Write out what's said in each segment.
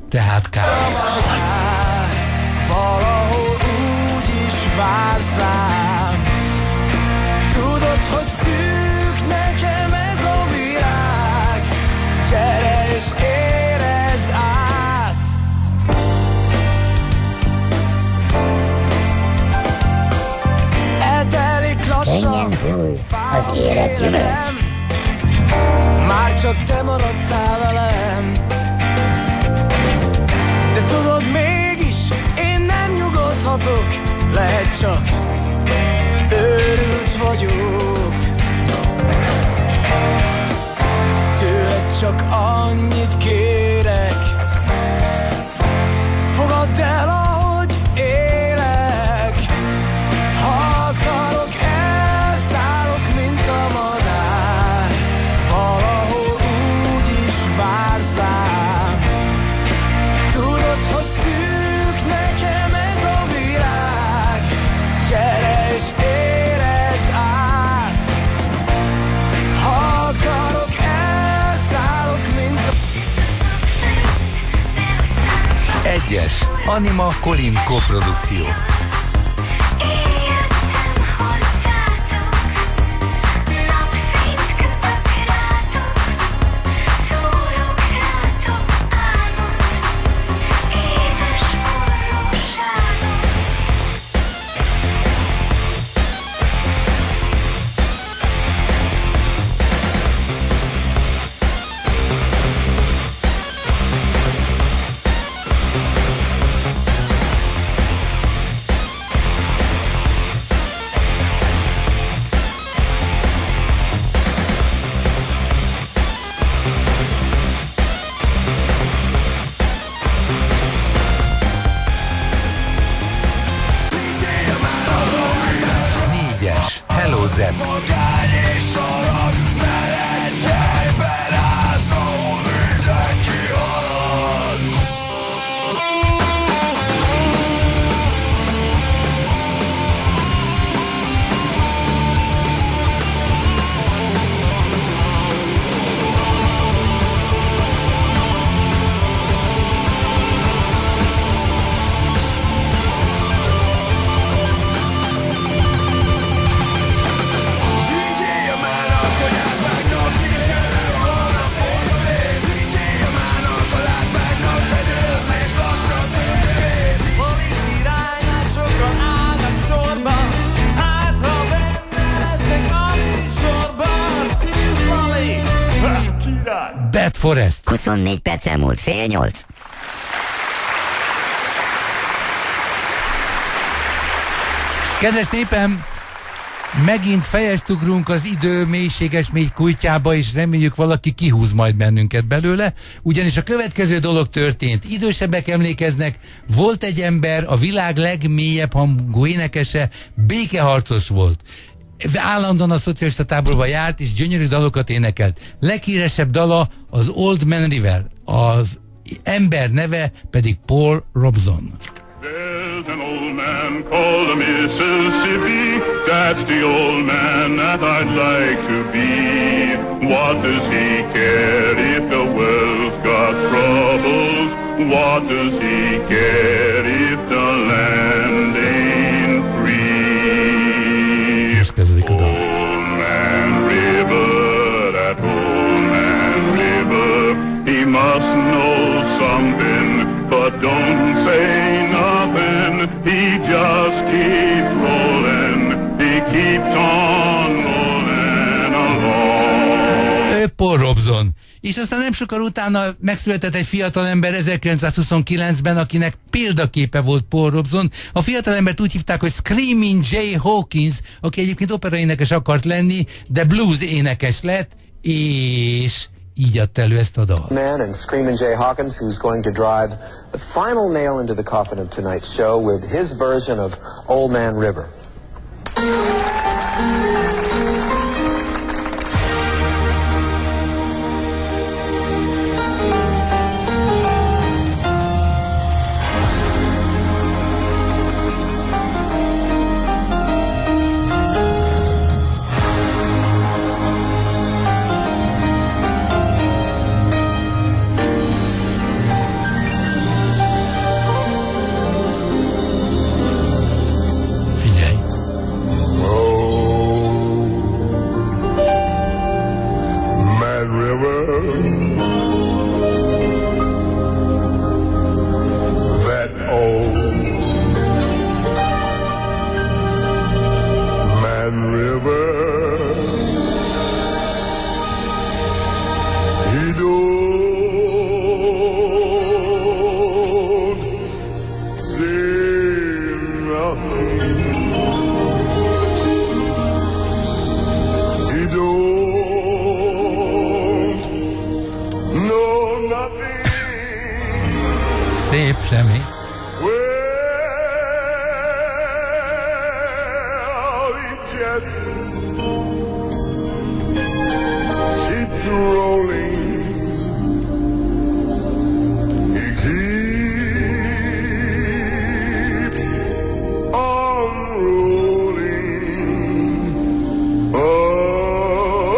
tehát káosz. Valahol úgy is vársz rám. Tudod, hogy szűk nekem ez a világ. Gyere és érezd át. Eltelik lassan az élet gyümölcs. Már csak te maradtál velem. De tudod, mégis én nem nyugodhatok. Lehet csak őrült vagyok. Tőled csak annyit kérek, fogadd el, ahogy élek. Ha akarok, elszállok, mint a madár. Valahol úgy is vársz rám. Tudod, hogy szűk nekem ez a világ. Gyere és érezd át. Ha akarok, elszállok, mint a... Egyes. Anima Kolim koprodukció. Hello Zep. Bad Forest. 24 perc elmúlt 7:30. Kedves népem, megint fejest ugrunk az idő mélységes mély kújtjába, és reméljük valaki kihúz majd bennünket belőle, ugyanis a következő dolog történt. Idősebbek emlékeznek, volt egy ember, a világ legmélyebb hangú énekese, békeharcos volt. Állandóan a szocialista táborba járt, és gyönyörű dalokat énekelt. Leghíresebb dala az Old Man River, az ember neve pedig Paul Robeson. There's an old man called the Mississippi. That's the old man that I'd like to be. What does he care if the world's got troubles? What does he care if the land ain't free? Most kezdődik a dal. Old Man River, that old man river, he must know something, but don't say nothing. He just keeps rolling, he keeps on rolling along. Ő Paul Robeson. És aztán nem sokkal utána megszületett egy fiatalember 1929-ben, akinek példaképe volt Paul Robeson. A fiatalembert úgy hívták, hogy Screaming Jay Hawkins, aki egyébként operaénekes akart lenni, de blues énekes lett, és így adta elő ezt a dalt. Man and Screamin' Jay Hawkins, who's going to drive the final nail into the coffin of tonight's show with his version of Old Man River. Szép, semmi. Well, it just keeps rolling. It keeps on rolling. Oh.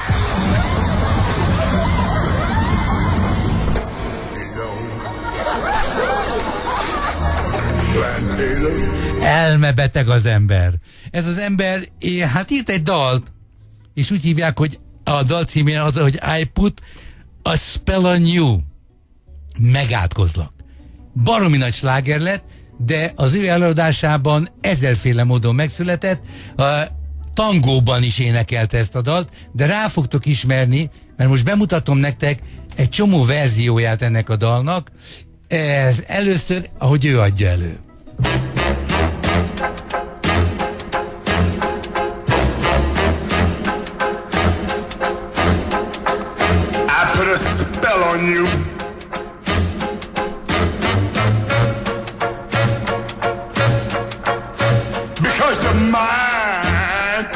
Elmebeteg az ember. Ez az ember, hát írt egy dalt, és úgy hívják, hogy a dal címén az, hogy I put a spell on you. Megátkozlak. Baromi nagy sláger lett, de az ő előadásában ezerféle módon megszületett. A tangóban is énekelte ezt a dalt, de rá fogtok ismerni, mert most bemutatom nektek egy csomó verzióját ennek a dalnak. Ez először, ahogy ő adja elő. I put a spell on you. Because you're mine.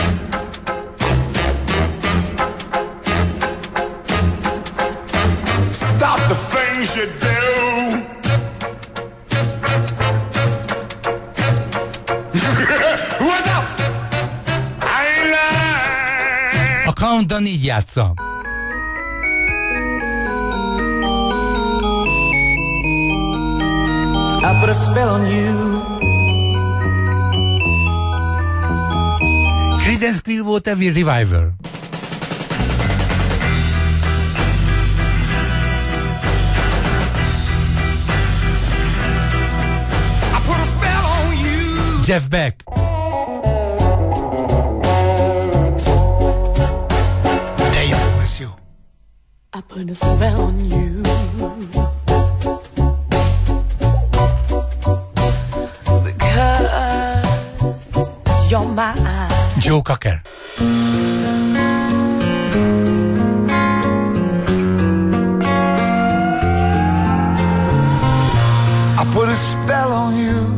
Stop the things you do. What's up? I ain't lying. A Countdown így játsza. I put a spell on you. Creedence Clearwater Revival. I put a spell on you. Jeff Beck. De jó, ez jó. I put a spell on you. Because you're mine. Joe Cocker. I put a spell on you.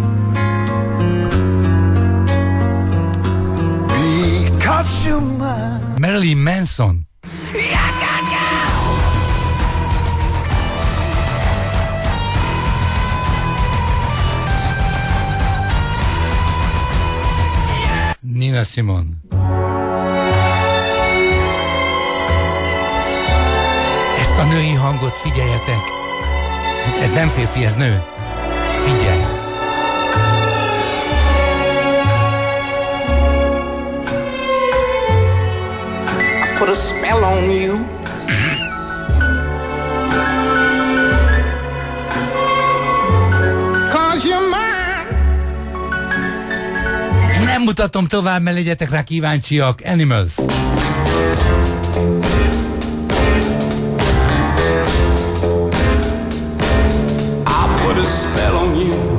Because you're mine. Marilyn Manson. Nina Simone. Ezt a női hangot figyeljetek. Ez nem férfi, ez nő. Figyelj. I put a spell on you. Cause you're mine. Nem mutatom tovább, mert legyetek rá kíváncsiak. Animals. Put a spell on you.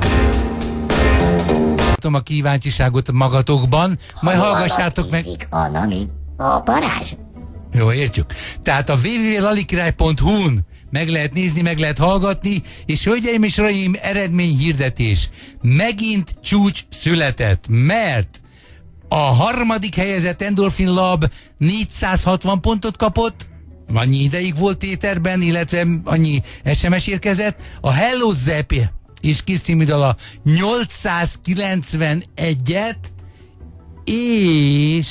A kíváncsiságot magatokban, majd hallgassátok meg. A Nami, a Parázs. Jó, értjük. Tehát a www.lalikirály.hu-n meg lehet nézni, meg lehet hallgatni, és hölgyeim és uraim, eredményhirdetés. Megint csúcs született, mert a harmadik helyezett Endorphin Lab 460 pontot kapott, annyi ideig volt éterben, illetve annyi SMS érkezett. A Hello Zepp és kis című dala 891-et, és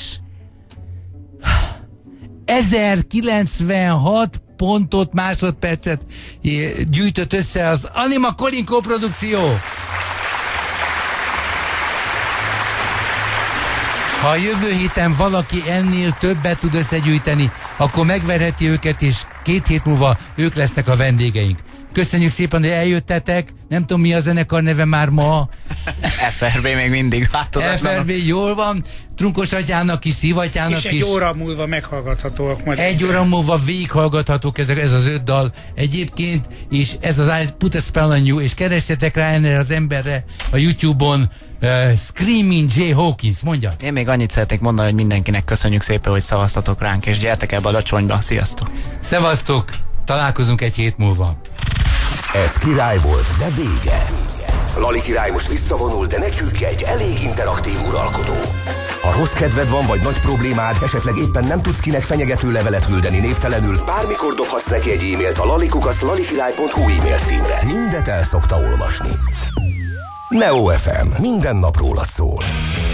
1096 pontot, másodpercet gyűjtött össze az Anima Colin koprodukció. Ha a jövő héten valaki ennél többet tud összegyűjteni, akkor megverheti őket, és 2 hét múlva ők lesznek a vendégeink. Köszönjük szépen, hogy eljöttetek. Nem tudom, mi a zenekar neve már ma. FRB még mindig változatlan. FRB, jól van. Trunkos atyának is, Szivatyának is. És egy óra múlva meghallgathatóak majd. Egy óra múlva végighallgathatók ez az 5 dal egyébként, és ez az I Put a Spell on You, és keressetek rá ennél az emberre a YouTube-on. Screaming Jay Hawkins, mondja. Én még annyit szeretnék mondani, hogy mindenkinek köszönjük szépen, hogy szavaztatok ránk, és gyertek ebbe a lacsonyba. Sziasztok! Szevasztok! Találkozunk egy hét múlva. Ez király volt, de vége. Lali király most visszavonul, de ne csüggedj, elég interaktív uralkodó. Ha rossz kedved van, vagy nagy problémád, esetleg éppen nem tudsz kinek fenyegető levelet küldeni névtelenül, bármikor dobhatsz neki egy e-mailt a lalikukac@lalikirály.hu e-mail címre. Mindet el szokta olvasni. Neo FM. Minden nap rólad szól.